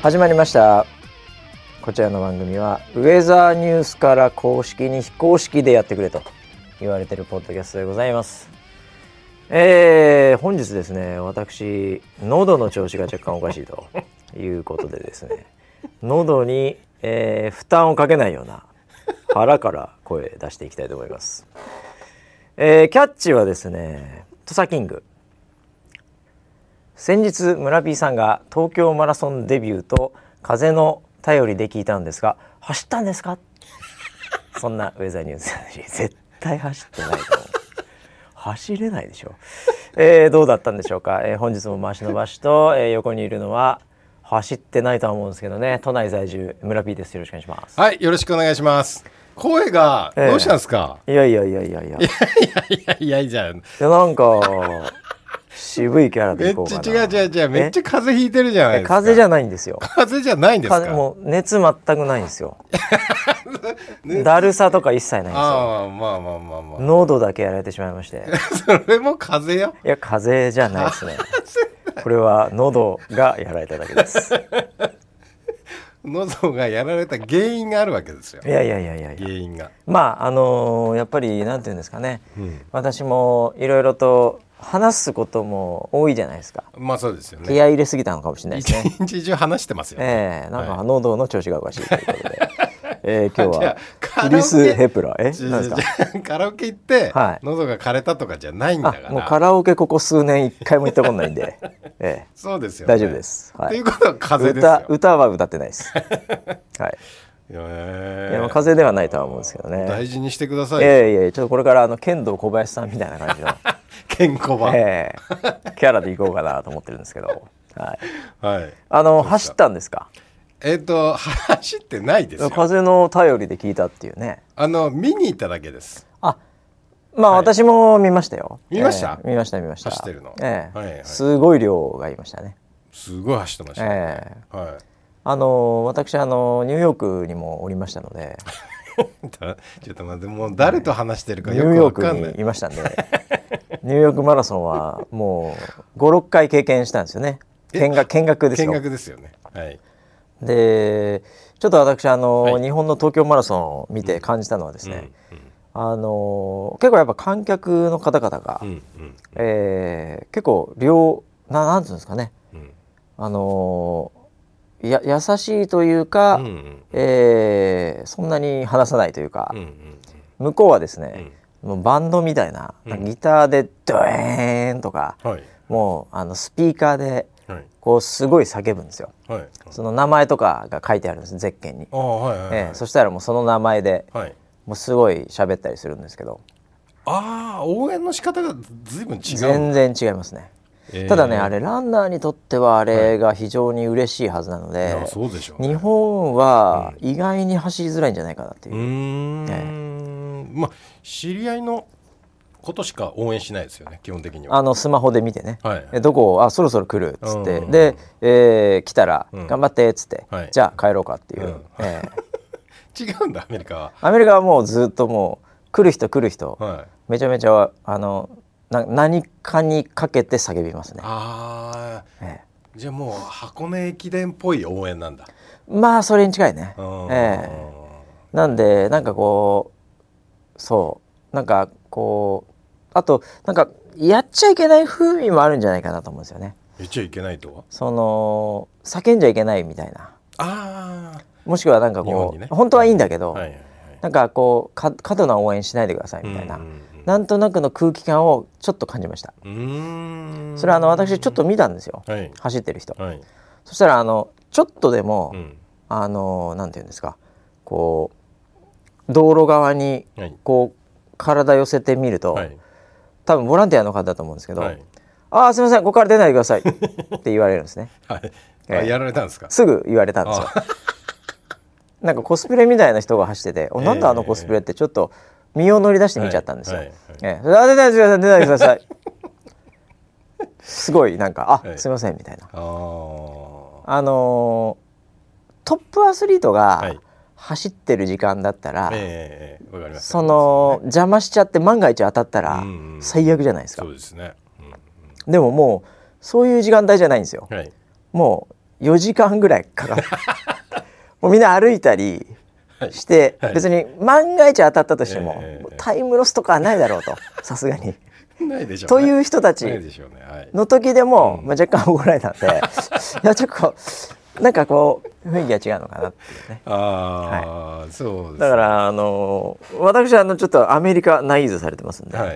始まりました。こちらの番組はウェザーニュースから公式に非公式でやってくれと言われているポッドキャストでございます。本日ですね、私喉の調子が若干おかしいということでですね、喉に、負担をかけないような腹から声出していきたいと思います。キャッチはですね、土佐キング。先日村 P さんが東京マラソンデビューと風の便りで聞いたんですが、走ったんですか？そんなウェザーニュース絶対走ってないと思う。走れないでしょ。どうだったんでしょうか。本日も回し伸ばしと、横にいるのは走ってないとは思うんですけどね、都内在住村 P です。よろしくお願いします。 はい、よろしくお願いします。声がどうしたんですか？ いやいやじゃん。 いやなんか渋いキャラでいこうかな。 違うめっちゃ風邪ひいてるじゃないですか。 風邪じゃないんですよ。 風邪じゃないんですか？ もう熱全くないんですよ。だるさとか一切ないんですよ。 まあ喉だけやられてしまいまして。 それも風邪よ。 いや風邪じゃないですね。これは喉がやられただけです。 喉がやられた原因があるわけですよ。 いや原因がまあやっぱりなんていうんですかね、私もいろいろと話すことも多いじゃないですか。 まあそうですよね。 気合い入れすぎたのかもしれないですね。 一日中話してますよね。 なんか喉の調子がおかしいということで、今日はクリス・ヘプラー何ですか？ カラオケ行って、 はい、 喉が枯れたとかじゃないんだから。 もうカラオケここ数年一回も行ったことないんで、 そうですよね。 大丈夫です。 ということは風邪ですよ。 歌は歌ってないです。はい。いや風邪ではないとは思うんですけどね。 大事にしてください。 ちょっとこれから剣道小林さんみたいな感じの剣小林、 キャラでいこうかなと思ってるんですけど、 はい。 走ったんですか？ 走ってないですよ。 風の便りで聞いたっていうね。 見に行っただけです。 まあ、私も見ましたよ。 見ました。 見ました。 走ってるの。 すごい量がいましたね。 すごい走ってましたね。 私ニューヨークにもおりましたのでちょっと待って、もう誰と話してるかよくわかんない。ニューヨークにいましたんでニューヨークマラソンはもう 5,6 回経験したんですよね。見学ですよ。 見学ですよね。はい。 でちょっと私日本の東京マラソンを見て感じたのはですね、結構やっぱ観客の方々が、結構なんていうんですかね、優しいというか、そんなに話さないというか、向こうはですね、もうバンドみたいな、ギターでドエーンとか、もうスピーカーでこうすごい叫ぶんですよ。その名前とかが書いてあるんです、ゼッケンに。そしたらもうその名前で、もうすごい喋ったりするんですけど、 応援の仕方が随分違う。 全然違いますね。ただね、あれランナーにとってはあれが非常に嬉しいはずなので、 そうでしょうね。 日本は意外に走りづらいんじゃないかなっていう。 まあ知り合いのことしか応援しないですよね、基本的には。 スマホで見てね、どこそろそろ来るっつって、で、来たら頑張ってっつって、じゃあ帰ろうかっていう。 違うんだ、アメリカは。 アメリカはもうずっともう来る人、めちゃめちゃ何かにかけて叫びますね。 じゃあもう箱根駅伝っぽい応援なんだ。 まあそれに近いね。なんでなんかこうなんかこうあとなんかやっちゃいけない風味もあるんじゃないかなと思うんですよね。 やっちゃいけないとは叫んじゃいけないみたいな。もしくはなんかこう、本当はいいんだけど、なんかこう過度な応援しないでくださいみたいな、なんとなくの空気感をちょっと感じました。それは私ちょっと見たんですよ、走ってる人。そしたらちょっとでも、なんていうんですか、こう道路側にこう体寄せてみると、多分ボランティアの方だと思うんですけど、すいません、ここから出ないでくださいって言われるんですね。 やられたんですか？ すぐ言われたんですよ。なんかコスプレみたいな人が走ってて、なんだコスプレってちょっと身を乗り出して見ちゃったんですよ。出ないでください。すごいなんかすいませんみたいな。トップアスリートが走ってる時間だったら、その邪魔しちゃって万が一当たったら最悪じゃないですか。 そうですね。 でももうそういう時間帯じゃないんですよ。もう 4時間ぐらいかかってもうみんな歩いたりして、はい、別に万が一当たったとしても、タイムロスとかはないだろうとさすがにないでしょうね、 という人たちの時でも、若干怒られたんでいやちょっとなんかこう雰囲気が違うのかなっていうね。 はい、そうですね。 だから私はちょっとアメリカナイーズされてますんで、はい、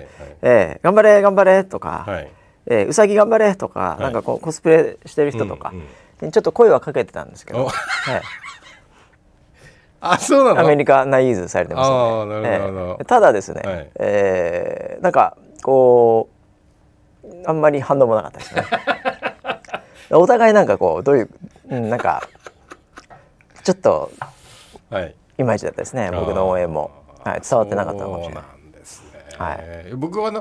頑張れ頑張れとか、はい、うさぎ頑張れとか、はい、なんかこうコスプレしてる人とか、ちょっと声はかけてたんですけど、はい、 あ、そうなの？ アメリカナイーズされてますんで、 なるほど、 ただですね、はい、なんかこうあんまり反応もなかったですねお互いなんかこうどういうなんかちょっといまいちだったですね、僕の応援も、はい、伝わってなかったかもしれない。 そうなんですね、 はい、 僕は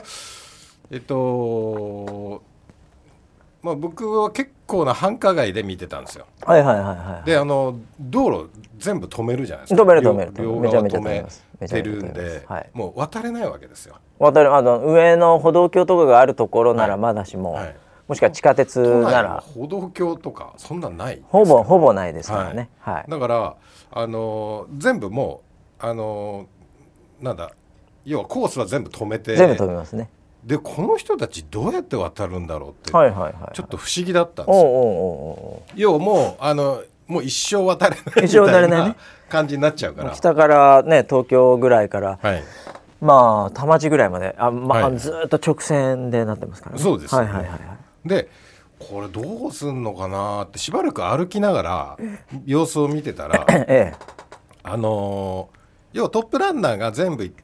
まあ、僕は結構な繁華街で見てたんですよ。 はいはいはいはい。 で道路全部止めるじゃないですか。 止める両側止めてるんで、はい、もう渡れないわけですよ。 上の歩道橋とかがあるところならまだしも、はいはい、もしくは地下鉄なら歩道橋とかそんなないです。 ほぼないですからね、はいはい、 だから全部もうなんだ要はコースは全部止めて全部止めますね。 でこの人たちどうやって渡るんだろうって、 はいはいはいはい、 ちょっと不思議だったんですよ。要はもう一生渡れないみたいな感じになっちゃうから、 北からね東京ぐらいから、 はい、 まあ田町ぐらいまではい、 ずっと直線でなってますからね。 そうですね、 はいはいはいはい、 でこれどうすんのかなってしばらく歩きながら様子を見てたら要はトップランナーが全部行って、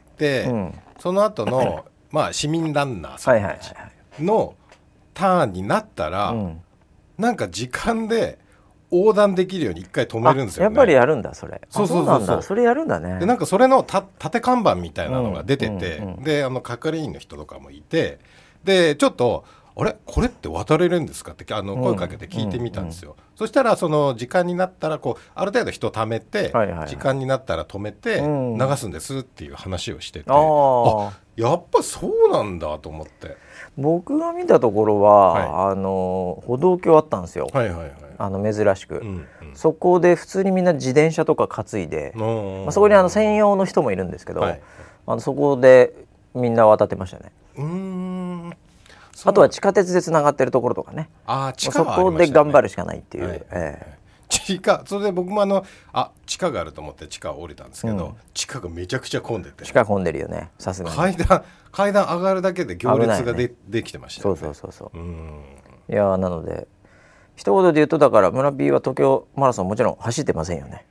その後のまあ市民ランナーさんたちのターンになったら、なんか時間で横断できるように一回止めるんですよね。 やっぱりやるんだそれ。 そうなんだ、それやるんだね。 でなんかそれの縦看板みたいなのが出てて、で係員の人とかもいて、でちょっとあれこれって渡れるんですかって声かけて聞いてみたんですよ。そしたらその時間になったらこうある程度人貯めて、時間になったら止めて流すんですっていう話をしてて、あやっぱそうなんだと思って。 僕が見たところは、歩道橋あったんですよ、珍しく、そこで普通にみんな自転車とか担いで、そこに専用の人もいるんですけど、そこでみんな渡ってましたね。あとは地下鉄でつながってるところとかね、そこで頑張るしかないっていう、 それで僕も地下があると思って地下を降りたんですけど、地下がめちゃくちゃ混んでて、 地下混んでるよね、さすがに階段上がるだけで行列が できてましたよね。 そういやなので一言で言うと、だから村 P は東京マラソンもちろん走ってませんよね。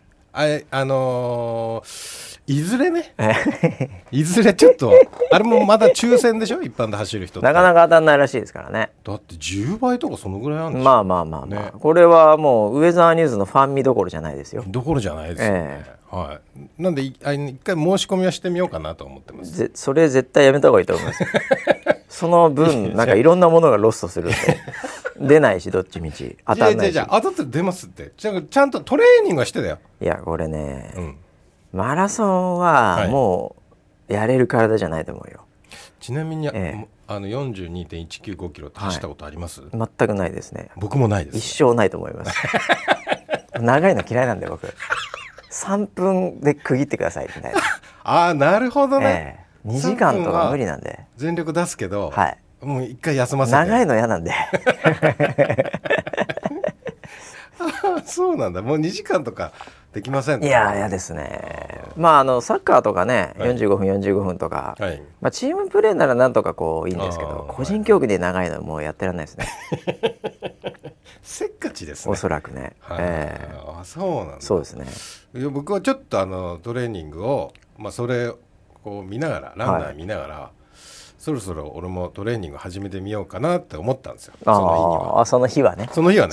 いずれねいずれちょっとあれもまだ抽選でしょ一般で走る人ってなかなか当たんないらしいですからね。 だって10倍とかそのぐらいあるんでしょ。 まあ、ね、これはもうウェザーニューズのファンミどころじゃないですよ。 どころじゃないですよね、はい、なんで一回申し込みはしてみようかなと思ってます。 それ絶対やめた方がいいと思いますその分なんかいろんなものがロストすると出ないし、どっちみち当たんないし。 じゃあ当たって出ますって。ちゃんとトレーニングはしてたよ。 いやこれね、マラソンはもうやれる体じゃないと思うよ。 ちなみに、42.195 キロって走ったことあります？ 全くないですね。 僕もないです、 一生ないと思います長いの嫌いなんで僕3分で区切ってくださいみたいななるほどね、 2時間とか無理なんで全力出すけど、もう一回休ませて。 長いの嫌なんでそうなんだ。もう2時間とかできませんね。 いやですね。サッカーとかね、45分45分とか、チームプレーならなんとかこういいんですけど、個人競技で長いのもうやってらんないですねせっかちですね、 おそらくね。 そうなんだ。 そうですね。 いや僕はちょっとトレーニングを、それをこう見ながらランナー見ながら、そろそろ俺もトレーニング始めてみようかなって思ったんですよ。その日はね。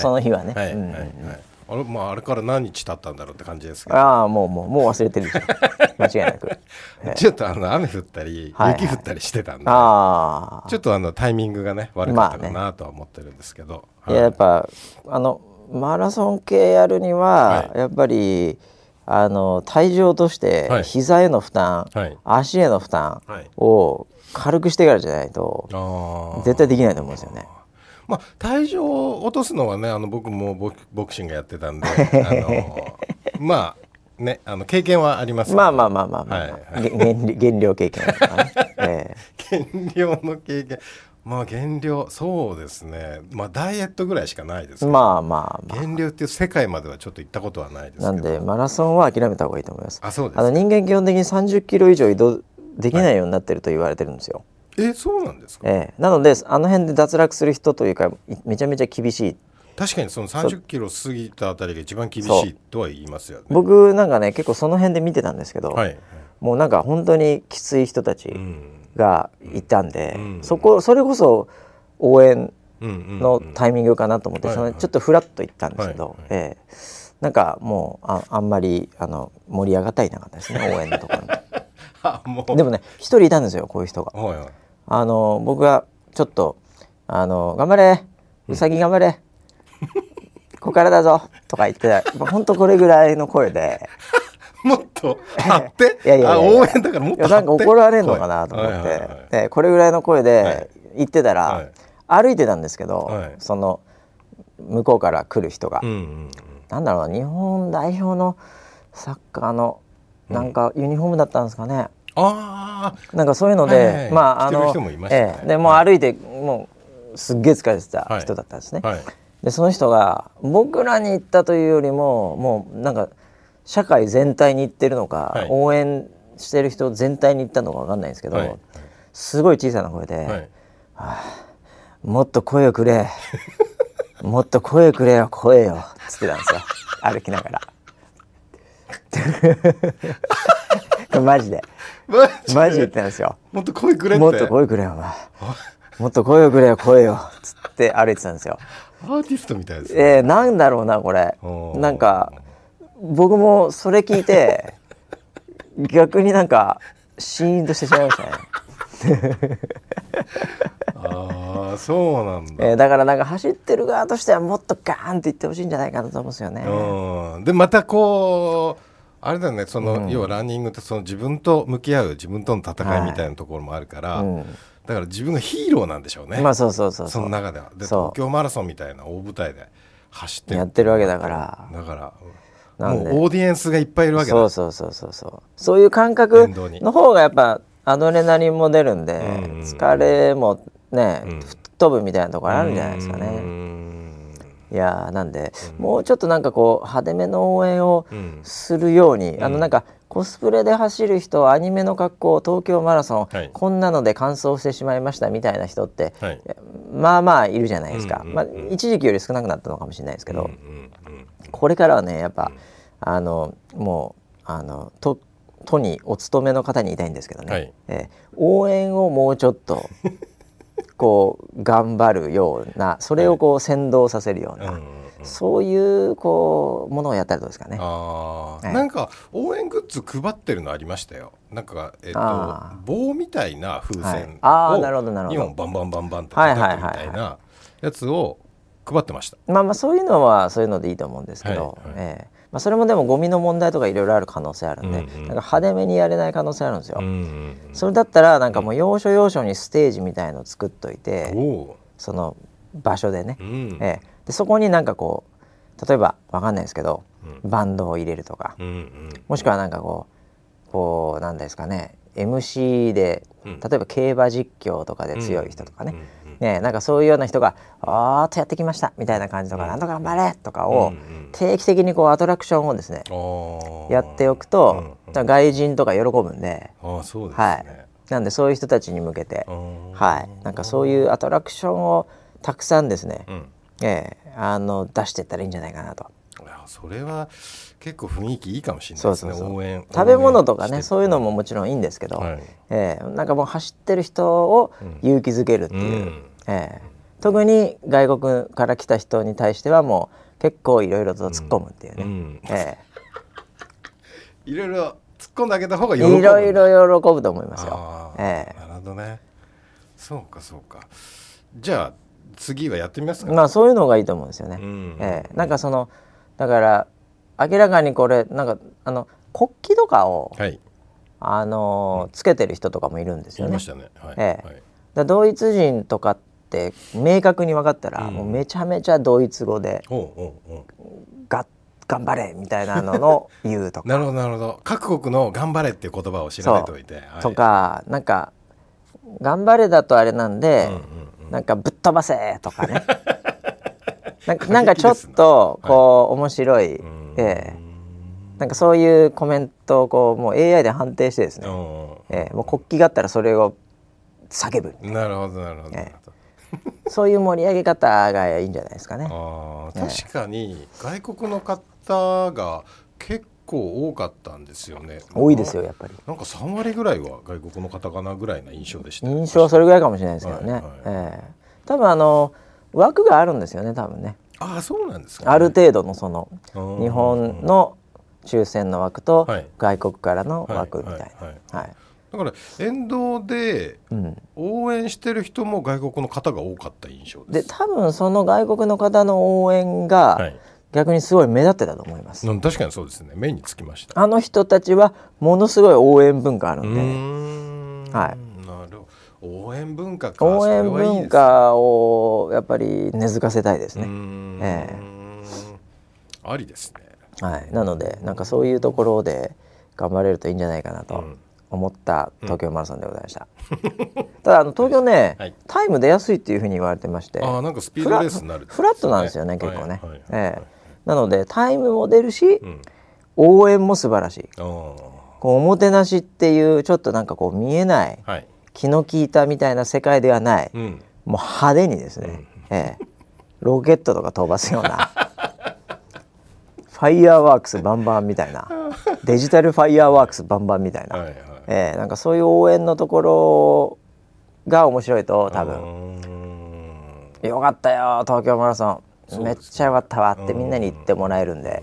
あれから何日経ったんだろうって感じですけど。 もう忘れてるでしょ間違いなくちょっと雨降ったり雪降ったりしてたんで、ちょっとタイミングがね悪かったかなとは思ってるんですけど、 やっぱマラソン系やるには、やっぱり体重として膝への負担、足への負担を軽くしてからじゃないと絶対できないと思うんですよね。 まあ、体重を落とすのはね僕もボクシングやってたんでまあね経験はあります。 まあ、減量経験とかね、 減量の経験、まあ減量そうですね、まあダイエットぐらいしかないですけど、減量っていう世界まではちょっと行ったことはないですけど、 なんでマラソンは諦めた方がいいと思います。 そうです。 人間基本的に30キロ以上移動できないようになってると言われてるんですよ。 そうなんですか。 なので辺で脱落する人というかめちゃめちゃ厳しい。 確かにその30キロ過ぎたあたりが一番厳しいとは言いますよね。 僕なんかね結構その辺で見てたんですけど、もうなんか本当にきつい人たちがいたんで、それこそ応援のタイミングかなと思って、ちょっとフラッと行ったんですけど、なんかもうあんまり盛り上がったりなかったですね応援のところに。でもね一人いたんですよこういう人が。僕がちょっと頑張れうさぎ頑張れここからだぞとか言って本当これぐらいの声でもっと張って応援だからもっと張って、 なんか怒られるのかなと思って、これぐらいの声で言ってたら、歩いてたんですけど、その向こうから来る人が、なんだろうな、日本代表のサッカーのなんかユニフォームだったんですかね、なんかそういうので、でもう歩いてもうすっげえ疲れてた人だったんですね。でその人が僕らに言ったというよりももうなんか社会全体に言ってるのか、応援してる人全体に言ったのか分かんないんですけど、すごい小さな声で、もっと声をくれもっと声くれよ声よっつってたんですよ歩きながらマジで言ってたんですよ。 もっと声くれって、 もっと声くれよお前もっと声をくれよ声よっつって歩いてたんですよ。 アーティストみたいですね。 なんだろうなこれ、なんか僕もそれ聞いて逆になんかシーンとしてしまいましたねそうなんだ。 だからなんか走ってる側としてはもっとガーンって言ってほしいんじゃないかなと思うんですよね。 でまたこうあれだよね、要はランニングって自分と向き合う自分との戦いみたいなところもあるから、だから自分がヒーローなんでしょうね。 そうその中では東京マラソンみたいな大舞台で走ってやってるわけだからもうオーディエンスがいっぱいいるわけだ。 そういう感覚の方がやっぱアドレナリンも出るんで、疲れもね、吹っ飛ぶみたいなところあるんじゃないですかね。いやなんで、もうちょっとなんかこう派手めの応援をするように、なんかコスプレで走る人、アニメの格好、東京マラソン、こんなので完走してしまいましたみたいな人って、まあいるじゃないですか。一時期より少なくなったのかもしれないですけど、これからはねやっぱもう都にお勤めの方に言いたいんですけどね、応援をもうちょっとこう頑張るような、それをこう先導させるような、そういうこうものをやったらどうですかね。 なんか応援グッズ配ってるのありましたよ。なんか棒みたいな風船を2本バンバンバンバンって叩くみたいなやつを配ってました。 そういうのはそういうのでいいと思うんですけど、それもでもゴミの問題とかいろいろある可能性あるんで、なんか派手めにやれない可能性あるんですよ。それだったらなんかもう要所要所にステージみたいの作っといて、その場所でね、でそこになんかこう例えばわかんないですけど、バンドを入れるとか、もしくはなんかこうなんですかね、 MC で例えば競馬実況とかで強い人とかね、なんかそういうような人があーっとやってきましたみたいな感じとか、なんとか頑張れとかを定期的にこうアトラクションをですねやっておくと、外人とか喜ぶんで、なんでそういう人たちに向けて、なんかそういうアトラクションをたくさんですね、出していったらいいんじゃないかなと。 それは結構雰囲気いいかもしれないですね。応援食べ物とかね、そういうのももちろんいいんですけど、なんかもう走ってる人を勇気づけるっていう、特に外国から来た人に対してはもう結構いろいろと突っ込むっていうね、 いろいろ突っ込んであげた方が喜ぶ。 いろいろ喜ぶと思いますよ。 なるほどね。そうか。じゃあ次はやってみますか。 そういうのがいいと思うんですよね。なんかだから明らかにこれなんか国旗とかを、つけてる人とかもいるんですよね。 いましたね。 ドイツ人とかって明確に分かったら、もうめちゃめちゃドイツ語で頑張れみたいなのの言うとかなるほどなるほど、各国の頑張れっていう言葉を知られておいて、 とか、なんか頑張れだとあれなんで、なんかぶっ飛ばせとかねなんかちょっとこう面白い、なんかそういうコメントをこうもう AI で判定してですね、もう国旗があったらそれを叫ぶ。 なるほどなるほど、 そういう盛り上げ方がいいんじゃないですかね。 確かに外国の方が結構多かったんですよね。 多いですよやっぱり。 なんか3割ぐらいは外国の方かなぐらいな印象でした。 印象はそれぐらいかもしれないですけどね。多分枠があるんですよね多分ね。 そうなんですかね。 ある程度のその日本の抽選の枠と外国からの枠みたいな。 だから沿道で応援してる人も外国の方が多かった印象です。 で多分その外国の方の応援が逆にすごい目立ってたと思います。 確かにそうですね、目につきました。 あの人たちはものすごい応援文化あるんで、 なるほど、応援文化か。 応援文化をやっぱり根付かせたいですね。 ありですね。 なのでなんかそういうところで頑張れるといいんじゃないかなと思った東京マラソンでございました。ただ東京ね、タイム出やすいっていうふうに言われてまして、 なんかスピードレースになる、 フラットなんですよね結構ね。なのでタイムも出るし、応援も素晴らしい。こうおもてなしっていうちょっとなんかこう見えない、気の利いたみたいな世界ではない、もう派手にですね、ロケットとか飛ばすようなファイヤーワークスバンバンみたいなデジタルファイヤーワークスバンバンみたいな、なんかそういう応援のところが面白いと多分よかったよ東京マラソン、めっちゃよかったわってみんなに言ってもらえるんで、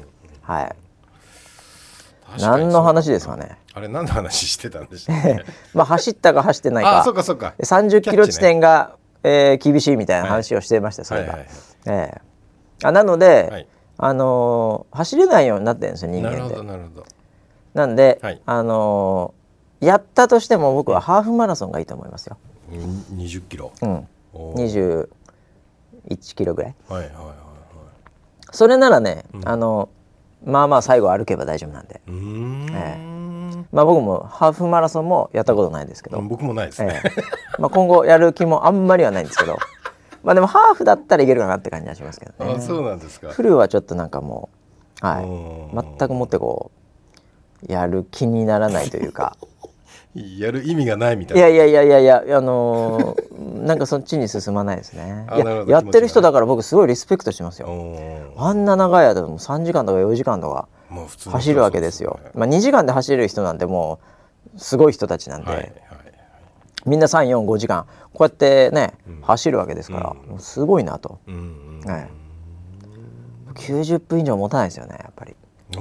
何の話ですかね。 あれ何の話してたんでしたっけ走ったか走ってないか、 そうか 30キロ地点が、厳しいみたいな話をしていました、それが。なので、走れないようになってるんですよ人間って。 なるほど。 なんで、やったとしても僕はハーフマラソンがいいと思いますよ。 20キロ、 21キロぐらい。それならね、まあまあ最後歩けば大丈夫なんで。僕もハーフマラソンもやったことないですけど、 僕もないですね。 今後やる気もあんまりはないんですけどでもハーフだったらいけるかなって感じはしますけどね。 そうなんですか。 フルはちょっとなんかもう、全くもってこうやる気にならないというかやる意味がないみたいな。 いやなんかそっちに進まないですね。やってる人だから僕すごいリスペクトしますよ。あんな長い間でも3時間とか4時間とか走るわけですよ。2時間で走れる人なんてもうすごい人たちなんで、みんな3、4、5時間こうやってね、走るわけですから、すごいなと。90分以上持たないですよねやっぱり。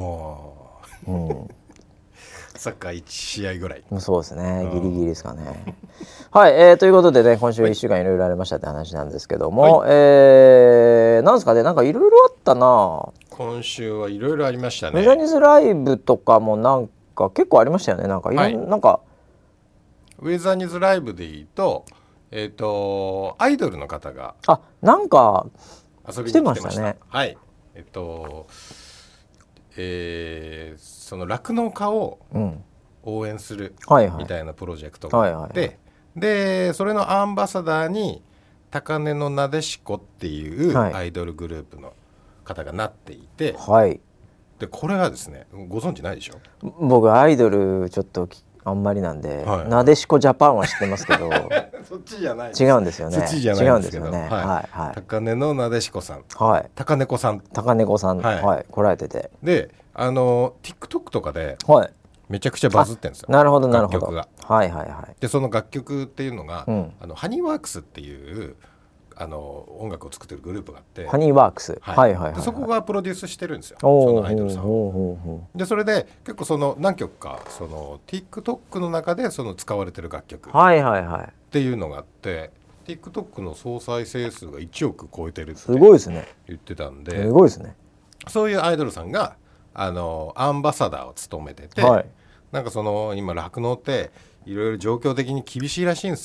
サッカー1試合ぐらい。 そうですね、ギリギリですかね。ということでね、今週1週間いろいろありましたって話なんですけども、なんですかね、なんかいろいろあったな。 今週はいろいろありましたね。 メジャニーズライブとかもなんか結構ありましたよね。なんかなんかウェザーニューズライブでいいと、アイドルの方がなんか遊びに来てました。 来てましたね。 その酪農家を応援するみたいなプロジェクトがあって、でそれのアンバサダーに高根のなでしこっていうアイドルグループの方がなっていて、でこれがですね、ご存知ないでしょ。 僕アイドルちょっとあんまりなんで、なでしこジャパンは知ってますけどそっちじゃない、 違うんですよね。 そっちじゃないんですけど、 高根のなでしこさん、高根子さん来られてて、でTikTok とかでめちゃくちゃバズってるんですよ。 なるほどなるほど。 楽曲が。でその楽曲っていうのが、ハニーワークスっていう音楽を作ってるグループがあって、 ハニーワークス、 そこがプロデュースしてるんですよ、そのアイドルさんを。でそれで結構その何曲かその TikTok の中でその使われてる楽曲っていうのがあって、TikTok の総再生数が1億超えてるって言ってたんで、 すごいですね。 そういうアイドルさんがアンバサダーを務めてて、なんかその今酪農っていろいろ状況的に厳しいらしいんですよ。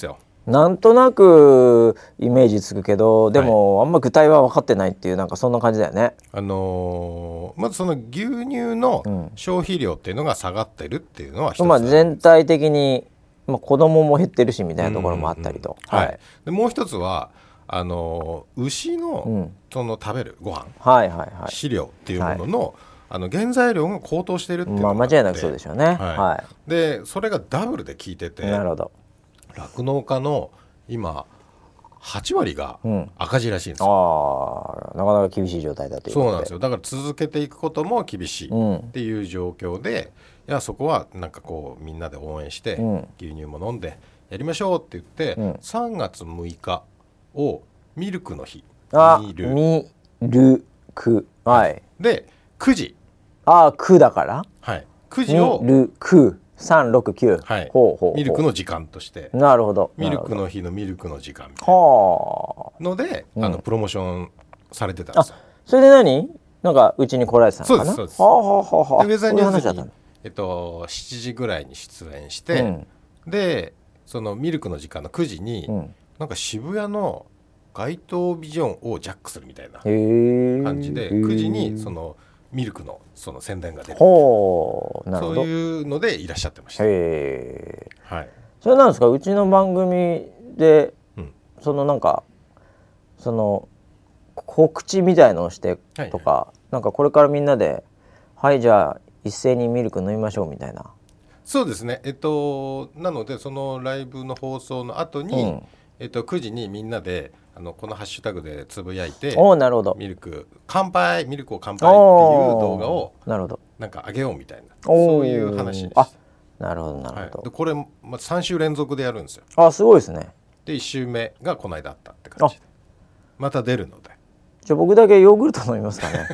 なんとなくイメージつくけど、でも、あんま具体は分かってないっていう、なんかそんな感じだよね。 まずその牛乳の消費量っていうのが下がってるっていうのは一つ、 まあ、全体的に、まあ、子供も減ってるしみたいなところもあったりと、 でもう一つは牛のその食べるご飯、飼料っていうものの、原材料が高騰しているっていうのがあって、 間違いなくそうでしょうね。 でそれがダブルで効いてて、 なるほど。 酪農家の今8割が赤字らしいんですよ。 なかなか厳しい状態だということで。 そうなんですよ。だから続けていくことも厳しいっていう状況で、いやそこはなんかこうみんなで応援して、牛乳も飲んでやりましょうって言って、3月6日をミルクの日。 ミルク、 で9時、 9だから、 9時をミルク369、 ミルクの時間として、 なるほど、 ミルクの日のミルクの時間みたいなので、プロモーションされてたんですよ。 それでなんかうちに来られてたのかな。 そうです。でウェザーニューズに7時ぐらいに出演して、でそのミルクの時間の9時に、なんか渋谷の街頭ビジョンをジャックするみたいな感じで、9時にそのミルクのその宣伝が出る、そういうのでいらっしゃってました。それなんですか、うちの番組で、そのなんかその告知みたいのをしてとか、なんかこれからみんなでじゃあ一斉にミルク飲みましょうみたいな。 そうですね。なのでそのライブの放送の後に、9時にみんなでこのハッシュタグでつぶやいて、 なるほど、 ミルクを乾杯っていう動画をなんか上げようみたいな、そういう話です。 なるほどなるほど。 でこれ、3週連続でやるんですよ。 すごいですね。 で1週目がこの間あったって感じで、また出るので、 じゃあ僕だけヨーグルト飲みますかね。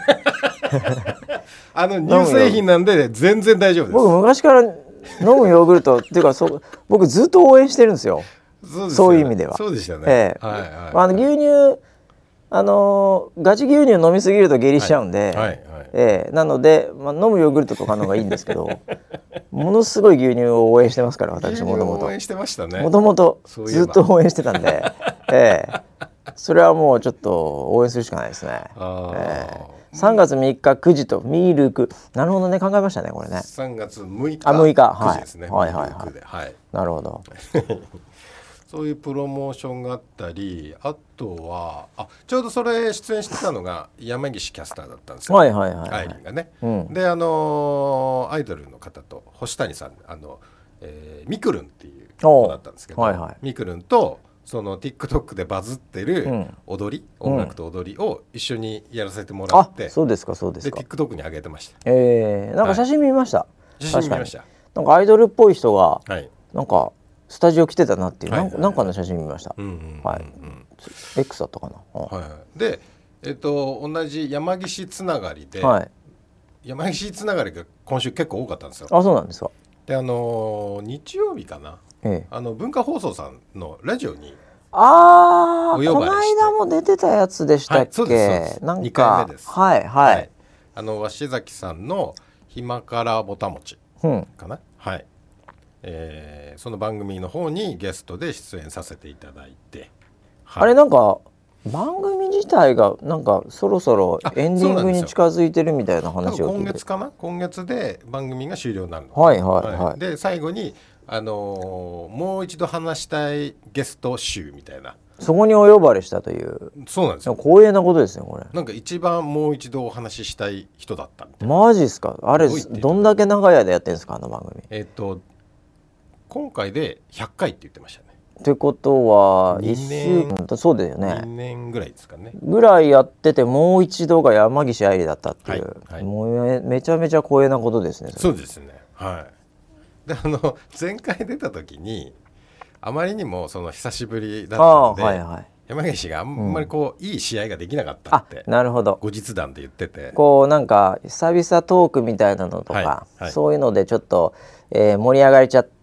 乳製品なんで全然大丈夫です。 僕昔から飲むヨーグルトっていうか、僕ずっと応援してるんですよ。そういう意味では。 そうでしたね。 牛乳ガチ牛乳飲みすぎると下痢しちゃうんで、なので、飲むヨーグルトとかの方がいいんですけど、ものすごい牛乳を応援してますから、私もともと。 応援してましたね。 もともとずっと応援してたんで、それはもうちょっと応援するしかないですね。3月3日9時とミルク、なるほどね、考えましたねこれね。 3月6日 9 時ですね。 なるほど。 そういうプロモーションがあったり、あとはちょうどそれ出演してたのが山岸キャスターだったんですよ。アイリンがね。でアイドルの方と星谷さん、ミクルンっていう子だったんですけど、ミクルンとその TikTok でバズってる踊り、音楽と踊りを一緒にやらせてもらって、 そうですかそうですか。 で TikTok に上げてました。 なんか写真見ました。 写真見ました。 なんかアイドルっぽい人がなんかスタジオ来てたなっていう、なんかの写真見ました。X だったかな。 で同じ山岸つながりで、山岸つながりが今週結構多かったんですよ。 そうなんですか。 で日曜日かな、文化放送さんのラジオにこの間も出てたやつでしたっけ。 そうです。2回目です。鷲崎さんの暇からぼたもちかな、その番組の方にゲストで出演させていただいて、 あれなんか番組自体がなんかそろそろエンディングに近づいてるみたいな話を聞いて、 今月で番組が終了になるの。で最後にもう一度話したいゲスト集みたいな、 そこにお呼ばれしたという。 そうなんですよ。 光栄なことですねこれ。 なんか一番もう一度お話ししたい人だったみたいな。 マジですか。あれどんだけ長い間やってるんですか、あの番組。 今回で100回って言ってましたね。 ってことは1週間、そうだよね、 2年ぐらいですかねぐらいやってて、もう一度が山岸愛理だったっていう、もうめちゃめちゃ光栄なことですね。 そうですね。で前回出た時にあまりにもその久しぶりだったので、山岸があんまりいい試合ができなかったって、 なるほど、 後日談で言ってて、 なんか久々トークみたいなのとか、そういうのでちょっと、盛り上がれちゃって、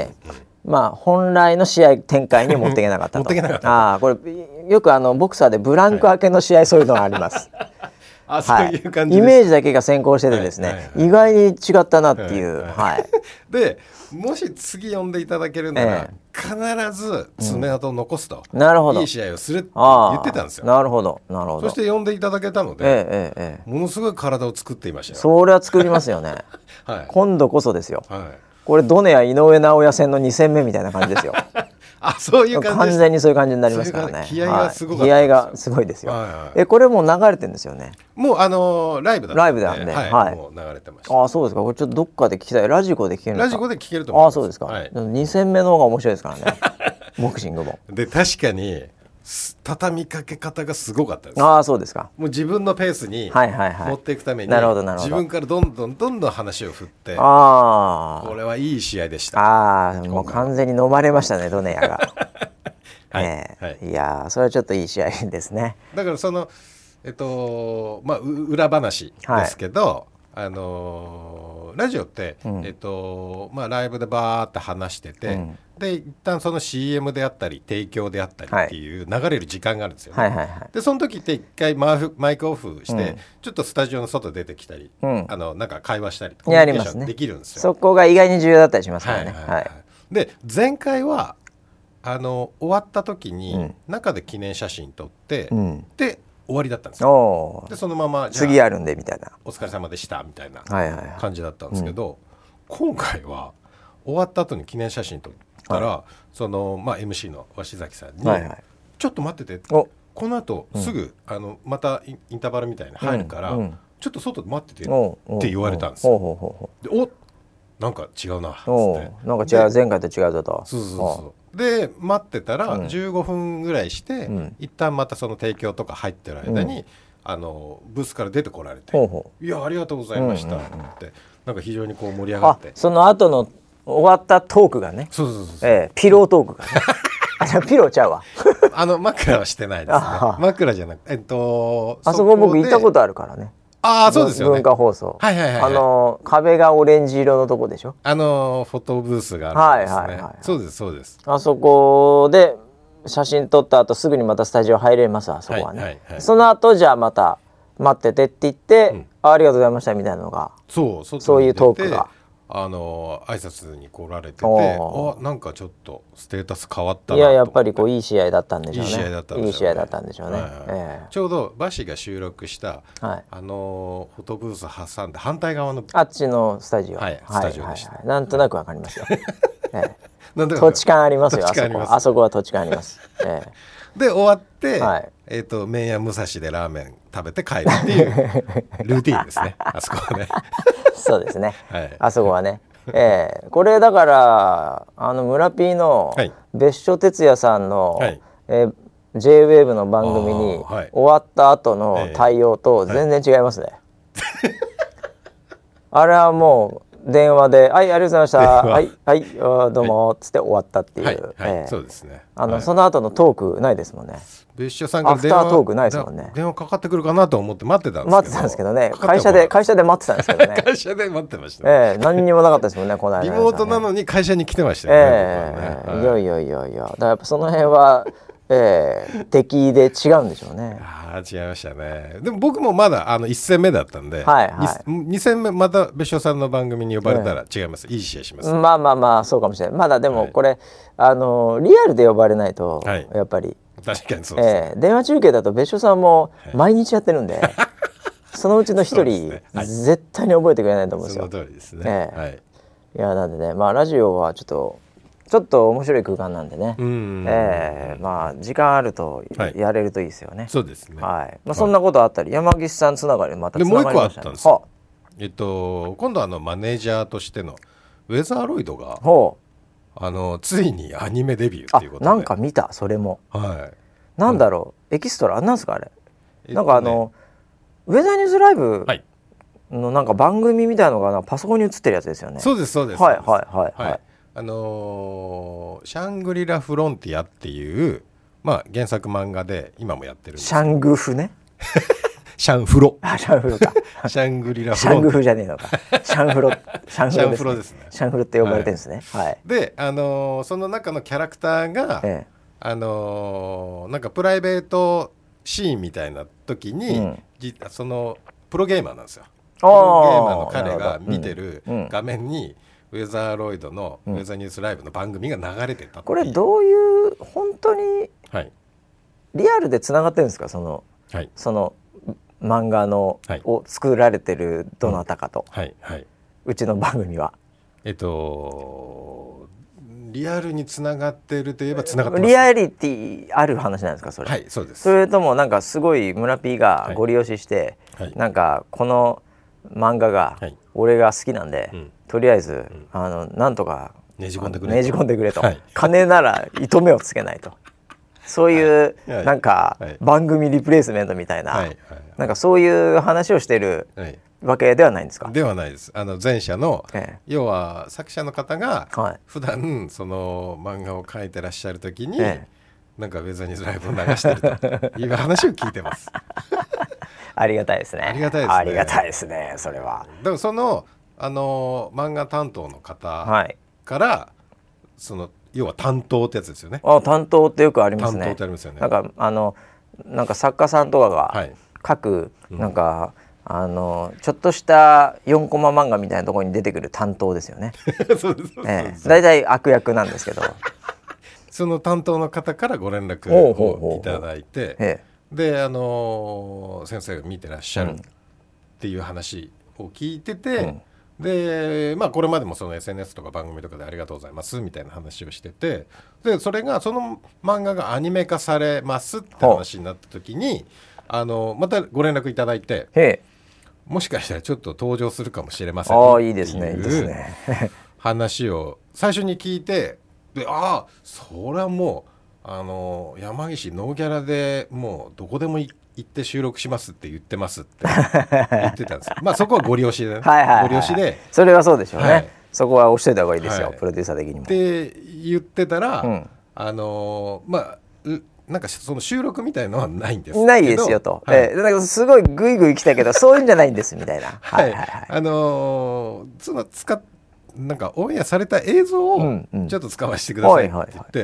本来の試合展開に持っていけなかったと。これよくボクサーでブランク明けの試合、そういうのがあります。 そういう感じイメージだけが先行しててですね、意外に違ったなっていう、 でもし次呼んでいただけるなら、必ず爪痕を残すと、 なるほど、 いい試合をするって言ってたんですよ。 なるほどなるほど。 そして呼んでいただけたので、ものすごい体を作っていましたよ。 それは作りますよね、今度こそですよ、これドネア井上尚弥戦の2戦目みたいな感じですよそういう感じ、 完全にそういう感じになりますからね。 気合がすごかった、 気合がすごいですよ。これもう流れてるんですよね。 もうライブだったんで、 ライブなんで、 もう流れてました。 そうですか。これちょっとどっかで聞きたい。ラジコで聞けるんですか。 ラジコで聞けると思います。 そうですか。2戦目の方が面白いですからねボクシングも。 で確かに畳みかけ方がすごかったです。 そうですか。 もう自分のペースに持っていくために、自分からどんどん話を振って、これはいい試合でした。 もう完全に飲まれましたね、ドネアがいやそれはちょっといい試合ですね。 だからその裏話ですけど、ラジオって、ライブでバーって話してて、で一旦その CM であったり提供であったりっていう流れる時間があるんですよね。でその時って一回マイクオフして、ちょっとスタジオの外出てきたり、なんか会話したりコミュニケーションできるんですよ。 そこが意外に重要だったりしますからね。 で前回は終わった時に中で記念写真撮って、で終わりだったんですよ。でそのまま次あるんでみたいな、 お疲れ様でしたみたいな感じだったんですけど、今回は終わった後に記念写真撮ったら、そのMC の鷲崎さんに、ちょっと待ってて、この後すぐまたインターバルみたいに入るから、ちょっと外で待っててって言われたんですよ。でなんか違うなっつって、 なんか違う、前回と違うぞと。 そうで待ってたら15分ぐらいして、一旦またその提供とか入ってる間に、ブースから出てこられて、いやありがとうございましたって、なんか非常にこう盛り上がって、 その後の終わったトークがね、ピロートークがねピローちゃうわ枕はしてないですね。枕じゃなくあそこ僕行ったことあるからね。 そうですよね。 文化放送。壁がオレンジ色のとこでしょ。 フォトブースがあるんですね。そうですそうです。 あそこで写真撮った後すぐにまたスタジオ入れます。あそこはね。その後じゃあまた待っててって言って、ありがとうございましたみたいなのが、そういうトークが。 挨拶に来られてて、なんかちょっとステータス変わったなと。 いややっぱりいい試合だったんでしょうね。いい試合だったんでしょうね。 ちょうどバシが収録した、フォトブース挟んで反対側のあっちのスタジオ、 スタジオでした。 なんとなくわかりますよ土地感ありますよ。あそこは土地感ありますで終わって、麺屋武蔵でラーメン食べて帰るっていうルーティーンですねあそこはねそうですね、あそこはね、これだから村 P の別所哲也さんの、J-WAVE の番組に終わった後の対応と全然違いますね、あれはもう電話で「はいありがとうございましたはいどうも」っつって終わったっていう、 そうですね。 その後のトークないですもんね。 別所さんからアフタートークないですもんね。 電話かかってくるかなと思って待ってたんですけどね。 会社で待ってたんですけどね。 会社で待ってましたね。 何にもなかったですもんねこの間。 リモートなのに会社に来てましたよね。 いやいやだからやっぱその辺は敵で違うんでしょうね。 違いましたね。でも僕もまだ1戦目だったんで、2戦目また別所さんの番組に呼ばれたら違います。いい試合します。 まあそうかもしれない。まだでもこれ、リアルで呼ばれないと、やっぱり確かにそうです、 電話中継だと別所さんも毎日やってるんで、そのうちの一人、絶対に覚えてくれないと思うんですよ。 その通りですね。 いやなんでね、ラジオはちょっと面白い空間なんでね、時間あるとやれるといいですよね。 そうですね。 そんなことあったり、山岸さんつながりまたつながりましたね。 もう一個あったんですよ。今度マネージャーとしてのウェザーロイドがついにアニメデビューっていうことで、 なんか見た。それもなんだろう、エキストラなんですかあれ、なんかウェザーニュースライブのなんか番組みたいなのがパソコンに映ってるやつですよね。 そうですそうです。シャングリラ・フロンティアっていう、原作漫画で今もやってるんです。 シャングフねシャンフロシャンフロかシャングリラ・フロンティア、 シャングフじゃねえのかシャンフロですね。 シャンフロって呼ばれてるんですね。 で、その中のキャラクターが、なんかプライベートシーンみたいな時に、そのプロゲーマーなんですよ。プロゲーマーの彼が見てる画面にウェザーロイドのウェザーニュースライブの番組が流れてた。 これどういう本当にリアルでつながってるんですか、その漫画の、を作られてるどなたかと、うちの番組はリアルにつながってるといえばつながってます。 リアリティある話なんですかそれ。 はい、そうです。 それともなんかすごい村 P がご利用しして、なんかこの漫画が俺が好きなんで、とりあえず、なんとかねじ込んでくれと、金なら糸目をつけないと、そういうなんか番組リプレイスメントみたいな、なんかそういう話をしてるわけではないんですか。 ではないです。前者の、要は作者の方が普段その漫画を描いてらっしゃる時に、なんかウェザーニュースライブを流してるという話を聞いてます。 ありがたいですね。 ありがたいですね。 ありがたいですね。それは。 でもその漫画担当の方から、その要は担当ってやつですよね。 担当ってよくありますね。 担当ってありますよね。 なんか作家さんとかが書く、なんかちょっとした4コマ漫画みたいなところに出てくる担当ですよね。 そうです。 だいたい悪役なんですけど、 その担当の方からご連絡をいただいて、で先生が見てらっしゃるっていう話を聞いてて、でこれまでもその SNS とか番組とかでありがとうございますみたいな話をしてて、でそれがその漫画がアニメ化されますって話になった時にまたご連絡いただいて、もしかしたらちょっと登場するかもしれませんっていう話を最初に聞いて、でそれはもう山岸ノーギャラでもうどこでも行って収録しますって言ってますって言ってたんです。そこはご利用しで、ご利用しで、 それはそうでしょうね。そこは押しといた方がいいですよ、プロデューサー的にも。 って言ってたら、なんかその収録みたいのはないんですけど、 ないですよと、なんかすごいグイグイ来たけどそういうんじゃないんですみたいな。 なんかオンエアされた映像をちょっと使わせてくださいって言って、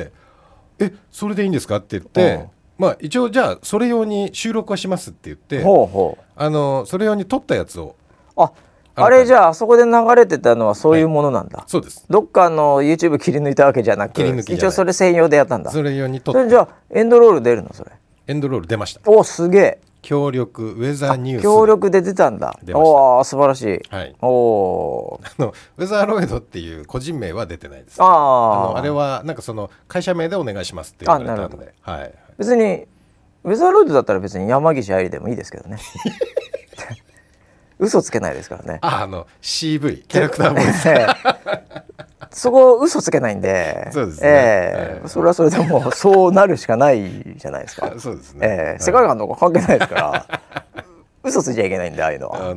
それでいいんですかって言って、一応じゃあそれ用に収録はしますって言って、それ用に撮ったやつを、 あれじゃあそこで流れてたのはそういうものなんだ。 そうです。 どっかの YouTube 切り抜いたわけじゃなく、一応それ専用でやったんだ。 それ用に撮って。 じゃあエンドロール出るのそれ。 エンドロール出ました。 すげえ。 協力ウェザーニュース。 協力で出たんだ。素晴らしい。 ウェザーロイドっていう個人名は出てないです。あれはなんかその会社名でお願いしますって言われたので、 別にウェザーロイドだったら別に山岸愛理でもいいですけどね。嘘つけないですからね。 CV キャラクターボイス。 そこ嘘つけないんで、 そうですね。 それはそれでもうそうなるしかないじゃないですか。 そうですね。 世界観とか関係ないですから、嘘ついちゃいけないんで、ああいうのは。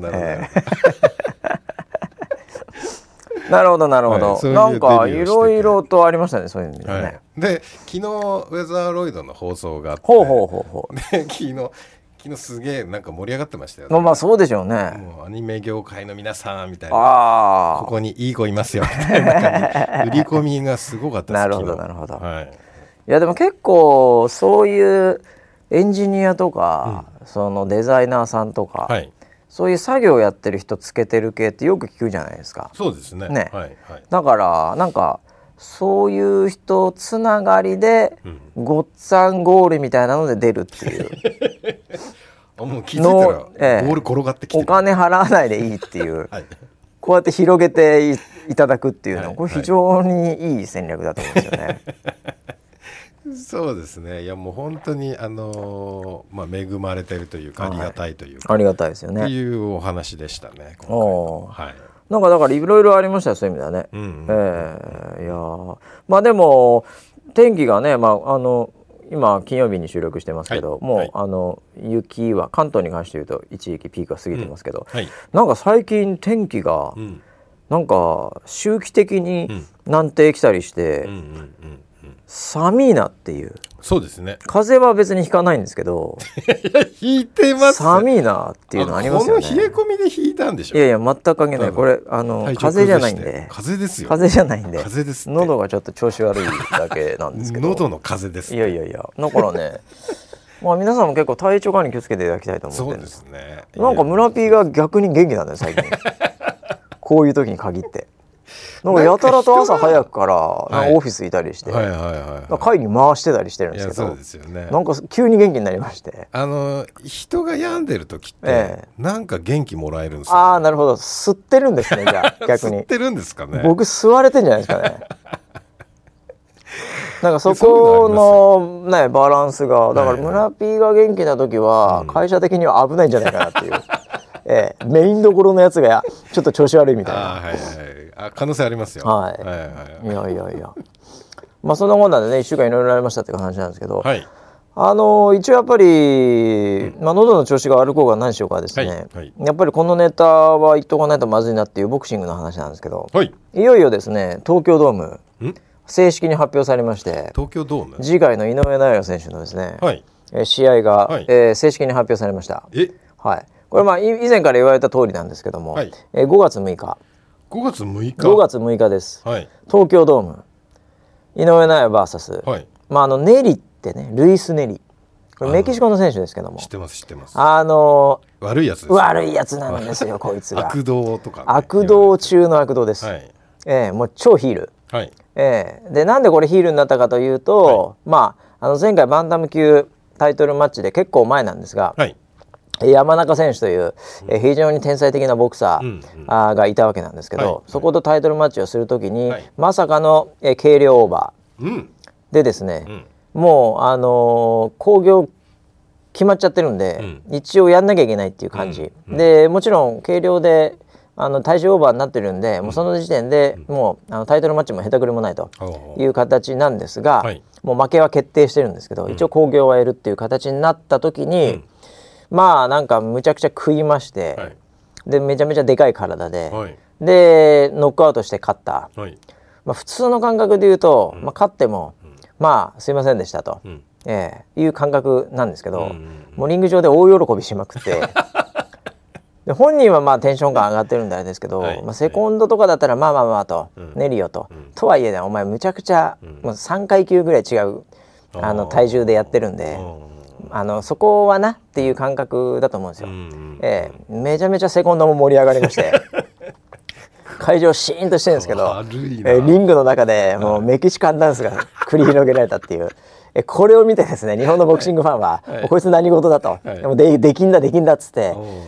なるほどなるほど。なんかいろいろとありましたね、そういうのね。 で昨日ウェザーロイドの放送があって、で昨日すげえなんか盛り上がってましたよね。 そうでしょうね。 もうアニメ業界の皆さんみたいな、ここにいい子いますよみたいな感じ、売り込みがすごかったです。 なるほどなるほど。いやでも結構そういうエンジニアとか、そのデザイナーさんとか、そういう作業やってる人つけてる系ってよく聞くじゃないですか。 そうですね。 だからなんかそういう人つながりで、ごっつぁんゴールみたいなので出るっていうもう気づいたらゴール転がってきてる、 お金払わないでいいっていう、こうやって広げていただくっていうのは、これ非常にいい戦略だと思うんですよね。 そうですね。いやもう本当に恵まれてるというか、ありがたいというか、 ありがたいですよねっていうお話でしたね。 なんかだからいろいろありましたよ、そういう意味ではね。いやでも天気がね、今金曜日に収録してますけど、もう雪は関東に関して言うと一時期ピークが過ぎてますけど、なんか最近天気がなんか周期的に南低来たりして寒いなっていう。 そうですね。 風は別に引かないんですけど引いてます。 寒いなっていうのありますよね。 この冷え込みで引いたんでしょ。 いや全く関係ない。これ風じゃないんで。 風ですよ。 風じゃないんで。 風です。 喉がちょっと調子悪いだけなんですけど。 喉の風です。 いやだからねまあ、皆さんも結構体調管理気をつけていただきたいと思ってるんです。 そうですね。 なんか村 P が逆に元気なんだよ最近こういう時に限ってなんかやたらと朝早くからなんかオフィスいたりして、会議回してたりしてるんですけど、 そうですよね、 なんか急に元気になりまして、 人が病んでる時って、なんか元気もらえるんですよ、ね。 ああなるほど、吸ってるんですねじゃあ逆に。 吸ってるんですかね。 僕吸われてんじゃないですかねなんかそこのねバランスがだから村 P が元気な時は会社的には危ないんじゃないかなっていう、メインどころのやつがちょっと調子悪いみたいな、 可能性ありますよ。 いやまあそんなもんなんでね1週間いろいろありましたっていう話なんですけど、一応やっぱり、喉の調子が悪こうが何しようかですね、やっぱりこのネタは言っとかないとまずいなっていうボクシングの話なんですけど、いよいよですね東京ドーム正式に発表されまして、 東京ドーム次回の井上尚弥選手のですね、試合が、正式に発表されました。これまあ以前から言われた通りなんですけども、5月6日5月6日です、東京ドーム井上尚弥 VS、ネリってね、ルイス・ネリ、これメキシコの選手ですけども、 知ってます。 悪いやつです、 悪いやつなんですよこいつが悪道とか、ね、 悪道中の悪道です、もう超ヒール、でなんでこれヒールになったかというと、前回バンタム級タイトルマッチで結構前なんですが、山中選手という、非常に天才的なボクサー、がいたわけなんですけど、そことタイトルマッチをするときに、まさかの、軽量オーバー、でですね、もう興行決まっちゃってるんで、一応やんなきゃいけないっていう感じ、でもちろん軽量で体重オーバーになってるんで、もうその時点でもうタイトルマッチもへたくれもないという形なんですが、もう負けは決定してるんですけど、一応興行はやるっていう形になった時に、なんかむちゃくちゃ食いまして、でめちゃめちゃでかい体で、でノックアウトして勝った、普通の感覚で言うと、勝っても、すいませんでしたと、いう感覚なんですけど、もうリング上で大喜びしまくってで本人はテンション感上がってるんであれですけど、セコンドとかだったらと、練りよと、とはいえね、お前むちゃくちゃ、もう3階級ぐらい違う体重でやってるんで、そこはなっていう感覚だと思うんですよ。めちゃめちゃセコンドも盛り上がりまして会場シーンとしてるんですけど、リングの中でもうメキシカンダンスが繰り広げられたっていうこれを見てですね、日本のボクシングファンは、こいつ何事だと、でもできんだっつって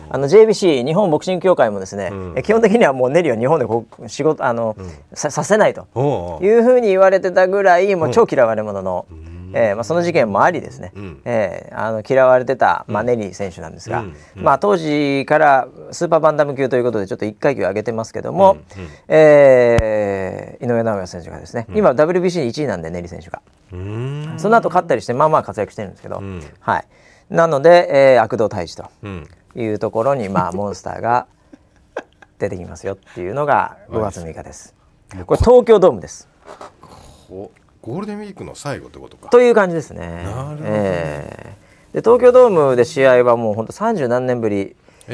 、JBC 日本ボクシング協会もですね、基本的にはもうネリを日本で仕事させないというふうに言われてたぐらい、もう超嫌われ者の、その事件もありですね、嫌われてた、ネリー選手なんですが、当時からスーパーバンタム級ということでちょっと1階級上げてますけども、井上尚弥選手がですね、今 WBC 1位なんで、ネリー選手がその後勝ったりして活躍してるんですけど、なので、悪道退治というところに、モンスターが出てきますよっていうのが5月6日です。これ東京ドームです。 ゴールデンウィークの最後ってことかという感じですね。で東京ドームで試合はもうほんと30何年ぶり、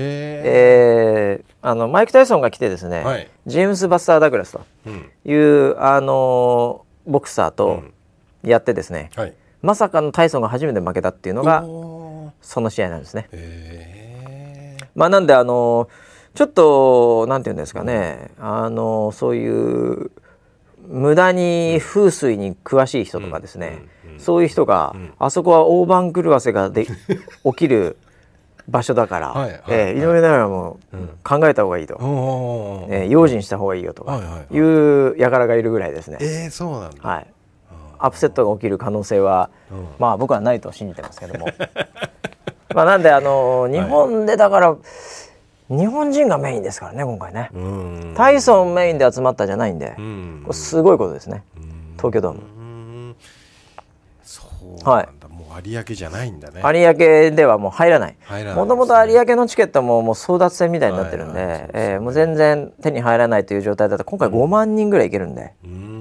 マイク・タイソンが来てですね、ジェームス・バスター・ダグラスという、ボクサーとやってですね、まさかのタイソンが初めて負けたっていうのがその試合なんですね。なんでちょっとなんていうんですかね、そういう無駄に風水に詳しい人とかですね、そういう人が、あそこは大番狂わせが起きる場所だから、井上尚弥も考えた方がいいと、用心した方がいいよとかいう輩がいるぐらいですね。 そうなんだ。 アップセットが起きる可能性は、僕はないと信じてますけどもなんで日本でだから日本人がメインですからね今回ね。タイソンメインで集まったじゃないんで、これすごいことですね、東京ドーム。 そうなんだ、もう有明じゃないんだね。 有明ではもう入らない。もともと有明のチケットも争奪戦みたいになってるんで、もう全然手に入らないという状態だと今回5万人ぐらいいけるんで、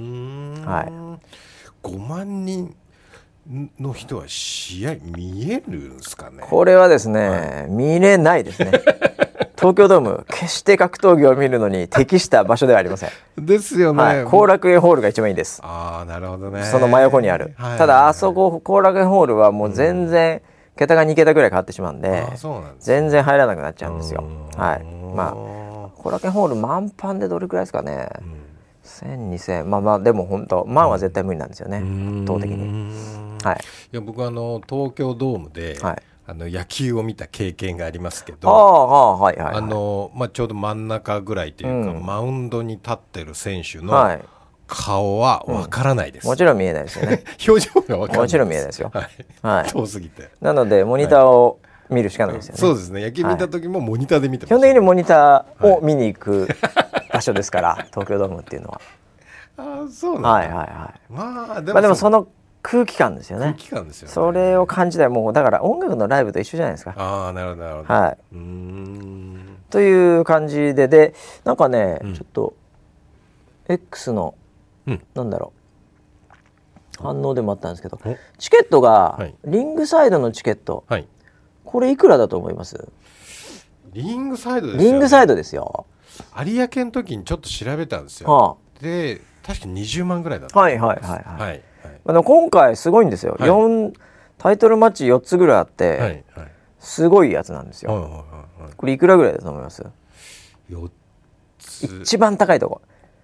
5万人の人は試合見えるんですかね。 これはですね、見れないですね東京ドーム決して格闘技を見るのに適した場所ではありませんですよね。 後楽園ホールが一番いいです。 なるほどね。 その真横にある、ただあそこ後楽園ホールはもう全然桁が2桁ぐらい変わってしまうんで、 そうなんですね、 全然入らなくなっちゃうんですよ。はい。まあ後楽園ホール満帆でどれくらいですかね、1000、2000、まあでも本当万は絶対無理なんですよね、圧倒的に。はい。 いや僕東京ドームで、はい、野球を見た経験がありますけど、 はいはいはい、 ちょうど真ん中ぐらいというか、マウンドに立ってる選手の顔はわからないです、 もちろん見えないですよね表情がわからないです、 もちろん見えないですよ、 はい、遠すぎて。 なのでモニターを見るしかないですよね、 そうですね。野球見た時もモニターで見てました、 基本的にモニターを見に行く場所ですから、東京ドームっていうのは。 そうなんだ。 はいはいはい。まあでもその空気感ですよね。 空気感ですよね。 それを感じたらもうだから音楽のライブと一緒じゃないですか。 なるほどなるほど。 はい。という感じでなんかね、ちょっと X の、なんだろう反応でもあったんですけど、チケットが、リングサイドのチケット、これいくらだと思います？ リングサイドですよね。 リングサイドですよ。 有明の時にちょっと調べたんですよ。で確か20万ぐらいだった。はいはいはいはい。 今回すごいんですよ、タイトルマッチ4つぐらいあって、すごいやつなんですよ。これいくらぐらいだと思います？ 4つ一番高いとこ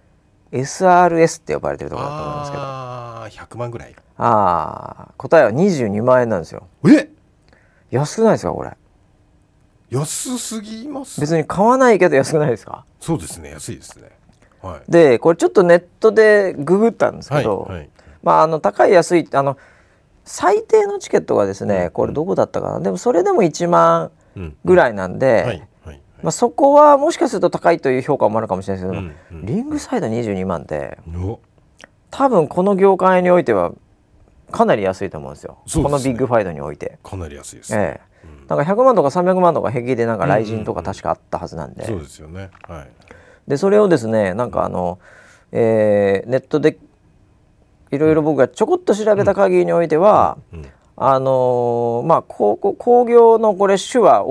SRS って呼ばれてるところだと思いますけど、 100万ぐらい。 答えは22万円なんですよ。安くないですかこれ？ 安すぎます。 別に買わないけど安くないですか？ そうですね、安いですね。 でこれちょっとネットでググったんですけど、高い安い最低のチケットがですね、これどこだったかな、でもそれでも1万ぐらいなんで、そこはもしかすると高いという評価もあるかもしれないですけど、リングサイド22万って多分この業界においてはかなり安いと思うんですよ。このビッグファイトにおいてかなり安いですね。 なんか100万とか300万とか平気でなんか雷神とか確かあったはずなんで、 そうですよね。 でそれをですねなんかネットでいろいろ僕がちょこっと調べた限りにおいては、興行のこれ主は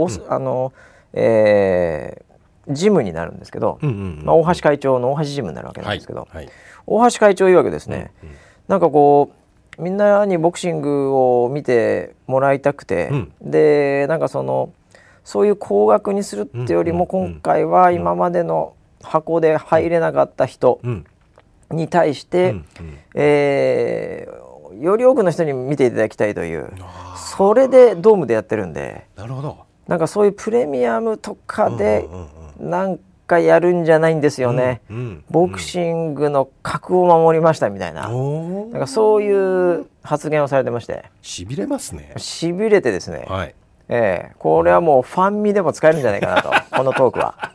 ジムになるんですけど、大橋会長の大橋ジムになるわけなんですけど、大橋会長曰くですね、なんかこうみんなにボクシングを見てもらいたくて、でなんかそういう高額にするってよりも今回は今までの箱で入れなかった人に対して、より多くの人に見ていただきたいという、それでドームでやってるんで、 なるほど、 なんかそういうプレミアムとかでなんかやるんじゃないんですよね。ボクシングの格を守りましたみたいな、なんかそういう発言をされてまして、 しびれますね。 しびれてですね、これはもうファンミでも使えるんじゃないかなとこのトークは。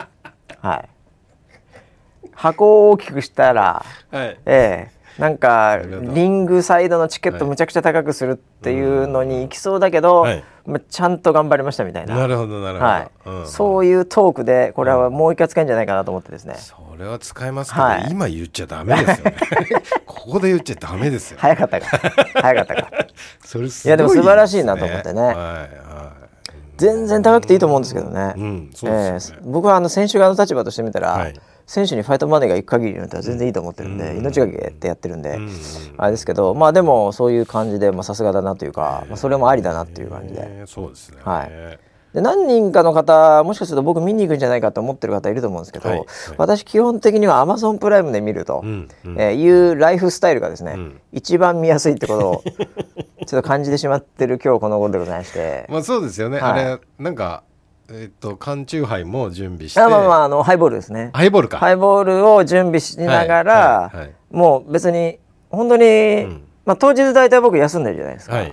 箱を大きくしたら、なんかリングサイドのチケットむちゃくちゃ高くするっていうのに行きそうだけど、ちゃんと頑張りましたみたいな。 なるほどなるほど、 そういうトークでこれはもう一回使えるんじゃないかなと思ってですね。 それは使えますけど、今言っちゃダメですよね。ここで言っちゃダメですよ。 早かったかそれすごいですね。 いやでも素晴らしいなと思ってね。全然高くていいと思うんですけどね。僕は選手側の立場として見たら、選手にファイトマネーが行く限りになったら全然いいと思ってるんで、命がけってやってるんで、あれですけど、でもそういう感じでさすがだなというか、それもありだなっていう感じで。 そうですね。 で何人かの方もしかすると僕見に行くんじゃないかと思ってる方いると思うんですけど、私基本的には Amazon プライムで見るというライフスタイルがですね、一番見やすいってことをちょっと感じてしまってる今日この頃でございまして、 そうですよね。あれなんか缶チューハイも準備して、 ハイボールですね。 ハイボールか。 ハイボールを準備しながら、もう別に本当に、当日大体僕休んでるじゃないですか、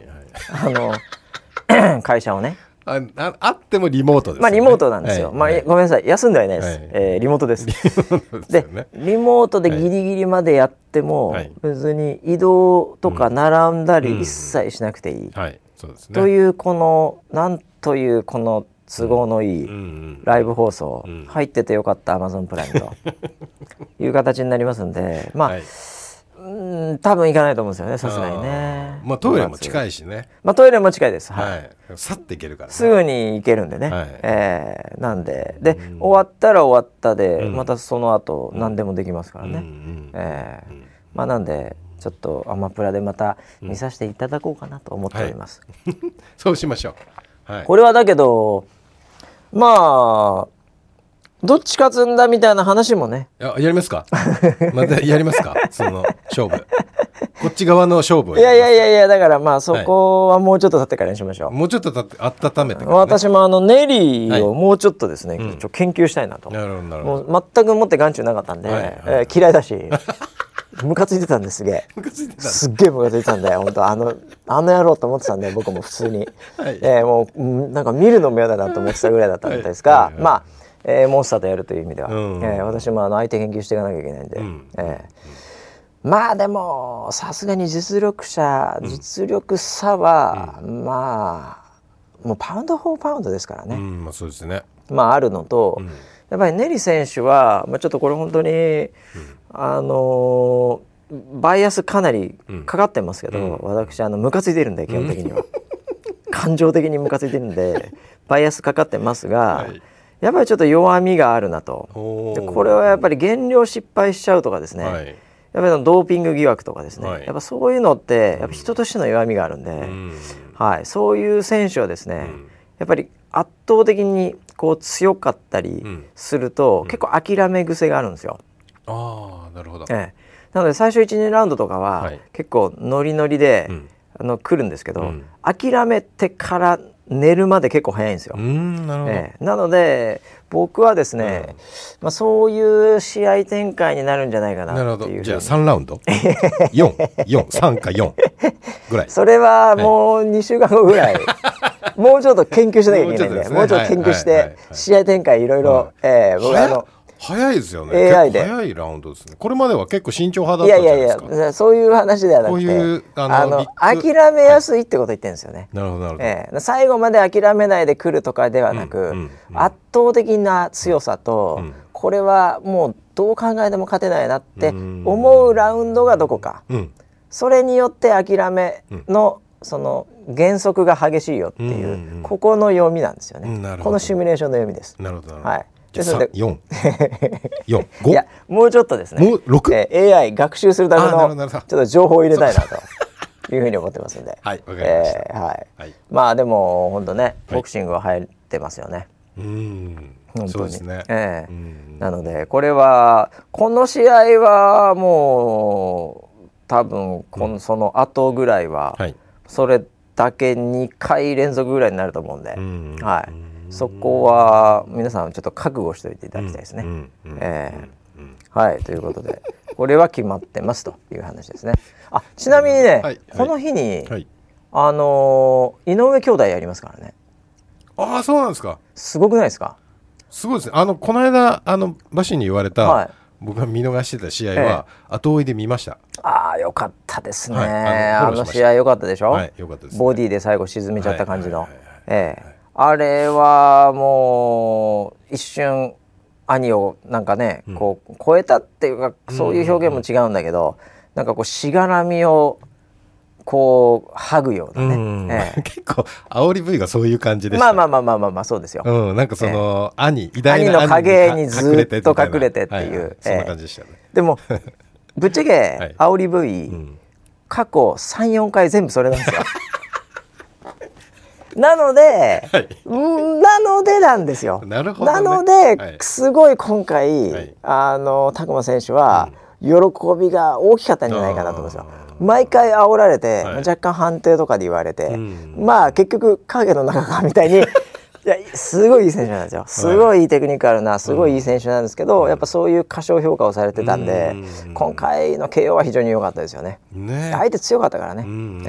会社をね。 あってもリモートですよね。 リモートなんですよ。ごめんなさい、休んではいないです。リモートです。でリモートでギリギリまでやっても、別に移動とか並んだり一切しなくていい、というこのなんというこの都合のいいライブ放送、入っててよかった Amazon プライムという形になりますんで、多分行かないと思うんですよね、さすがにね。 トイレも近いしね。 トイレも近いです。 さって行けるから、 すぐに行けるんでね。なんで終わったら終わったで、またその後何でもできますからね。なんでちょっとアマプラでまた見させていただこうかなと思っております、 はい、そうしましょう、はい、 これはだけどまあどっち勝つんだみたいな話もね、 やりますかまたやりますかその勝負こっち側の勝負をいやだからまあそこはもうちょっと経ってからにしましょう、 もうちょっと経って温めてから、ね、 私もネリーをもうちょっとですね、研究したいなと、 なるほどもう全くもって眼中なかったんで、嫌いだしムカついてたんですげえすっげえムカついてたんで本当あの野郎と思ってたんで僕も普通に、もうなんか見るのも嫌だなと思ってたぐらいだったんですが、まあモンスターとやるという意味では、私も相手研究していかなきゃいけないんで、まあでもさすがに実力差は、まあもうパウンド・フォー・パウンドですからね、 まあそうですね、 まああるのと、やっぱりネリ選手は、まあ、ちょっとこれ本当に、バイアスかなりかかってますけど、私ムカついてるんで基本的には、感情的にムカついてるんでバイアスかかってますが、やっぱりちょっと弱みがあるなと。でこれはやっぱり減量失敗しちゃうとかですね、やっぱりドーピング疑惑とかですね、やっぱそういうのってやっぱ人としての弱みがあるんで、そういう選手はですね、やっぱり圧倒的にこう強かったりすると、結構諦め癖があるんですよ。 なるほど。 なので最初 1,2 ラウンドとかは結構ノリノリで、来るんですけど、諦めてから寝るまで結構早いんですよ。 なるほど。 なので僕はですね、まあ、そういう試合展開になるんじゃないかなっていう。 じゃあ3ラウンド3か4ぐらい。 それはもう2週間後ぐらい、もうちょっと研究しなきゃいけないんで、もうちょっと研究して試合展開いろいろ、僕早いですよね。 AI で早いラウンドですね。ここれまでは結構慎重派だったじゃないですか。 いやそういう話ではなくて、諦めやすいってこと言ってるんですよね。 なるほどなるほど。 最後まで諦めないで来るとかではなく、圧倒的な強さと、これはもうどう考えても勝てないなって思うラウンドがどこか、それによって諦めのその減速が激しいよっていう、ここの読みなんですよね。このシミュレーションの読みです。 なるほど。 はい。 4、5 いやもうちょっとですね、 もう6、 AI 学習するためのちょっと情報を入れたいなというふうに思ってますんで、 はい、わかりました。 まあでも本当ね、ボクシングは入ってますよね。 本当にそうですね。 なのでこれはこの試合はもう多分その後ぐらいはそれだけ2回連続ぐらいになると思うんで、そこは皆さんちょっと覚悟しておいていただきたいですね。はい、ということでこれは決まってますという話ですね。ちなみにね、この日に、井上兄弟やりますからね。 そうなんですか。 すごくないですか。 すごいですね。この間バシに言われた、僕が見逃してた試合は後追いで見ました。 よかったですね。あの試合よかったでしょ。 よかったです。 ボディで最後沈めちゃった感じの。あれはもう一瞬兄をなんかね、こう超えたっていうか、そういう表現も違うんだけど、なんかこうしがらみをこう剥ぐようなね、 結構煽り V がそういう感じでした。 まあそうですよ。 なんかその、偉大な兄の影にずっと隠れてっていう、 そんな感じでしたね。 でもぶっちゃけ煽り V、過去 3,4 回全部それなんですよ。なのでなんですよ。なので、すごい今回拓磨選手は喜びが大きかったんじゃないかなと思うんですよ。毎回煽られて、若干判定とかで言われて、まあ結局影の中かみたいにいやすごいいい選手なんですよ。すごいいいテクニックあるな、すごいいい選手なんですけど、やっぱそういう過小評価をされてたんで、今回の KO は非常に良かったですよね。相手強かったからね。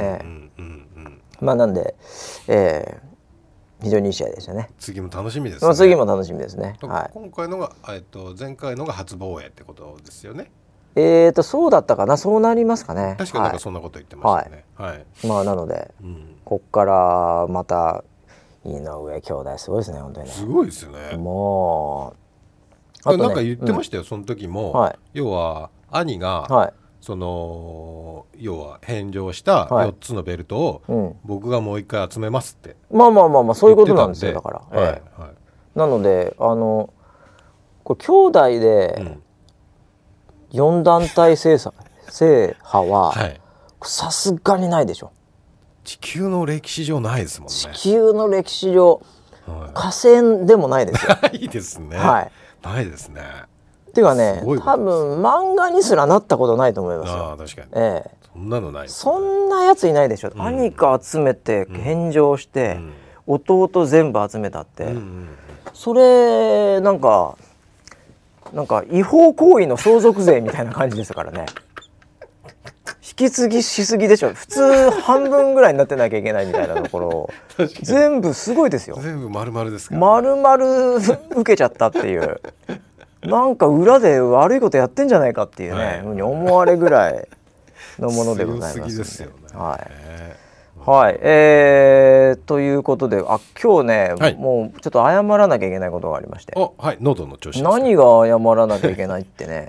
なんで、非常にいい試合でしたね。 次も楽しみですね。 次も楽しみですね。 今回のが、前回のが初防衛ってことですよね。 そうだったかな。そうなりますかね。 確かにそんなこと言ってましたね。 なので、こっからまた井上兄弟すごいですね、本当にね。 すごいですよね。 もうなんか言ってましたよ、その時も。要は兄が、その要は返上した4つのベルトを僕がもう一回集めますって。 そういうことなんですよ。だから、なのでこれ兄弟で4団体制制覇はさすがにないでしょ。 地球の歴史上ないですもんね。 地球の歴史上、火星でもないですよ。 ないですね。ないですね。 っていうかね、多分漫画にすらなったことないと思いますよ。 確かに、そんなのないですね。 そんなやついないでしょ。兄貴集めて献上して、弟全部集めたって、それなんか違法行為の相続税みたいな感じですからね。引き継ぎしすぎでしょ。普通半分ぐらいになってなきゃいけないみたいなところ全部すごいですよ。 全部丸々ですから、 丸々受けちゃったっていうなんか裏で悪いことやってんじゃないかっていうね、ふうに思われぐらいのものでございます。 強すぎですよね。 はい、ということで、今日ね、もうちょっと謝らなきゃいけないことがありまして。 喉の調子です。 何が謝らなきゃいけないってね、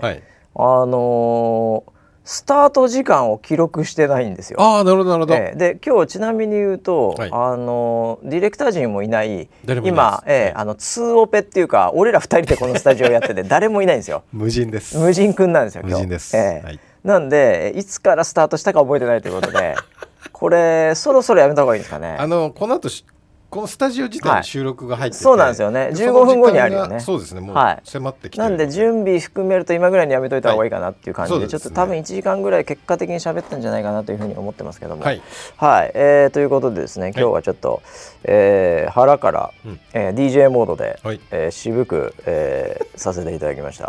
スタート時間を記録してないんですよ。 なるほどなるほど。 で今日ちなみに言うと、ディレクター陣もいない今、2オペっていうか俺ら2人でこのスタジオやってて誰もいないんですよ。 無人です。 無人くんなんですよ今日。 無人です。 なんでいつからスタートしたか覚えてないということでこれそろそろやめた方がいいですかね。 この後このスタジオ自体に収録が入ってて、 そうなんですよね。15分後にあるよね。 そうですね。もう迫ってきてなんで準備含めると今ぐらいにやめといた方がいいかなっていう感じで、ちょっと多分1時間ぐらい結果的に喋ったんじゃないかなというふうに思ってますけども、ということでですね、今日はちょっと、腹から、DJ モードで、渋く、させていただきました。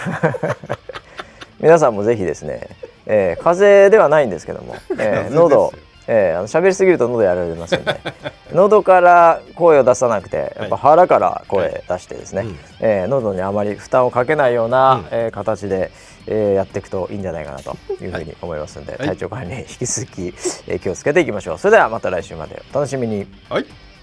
皆さんもぜひですね、風邪ではないんですけども、喉喋りすぎると喉やられますので喉から声を出さなくてやっぱ腹から声出してですね、喉にあまり負担をかけないような、形で、やっていくといいんじゃないかなというふうに思いますので、体調管理引き続き、気をつけていきましょう。それではまた来週までお楽しみに。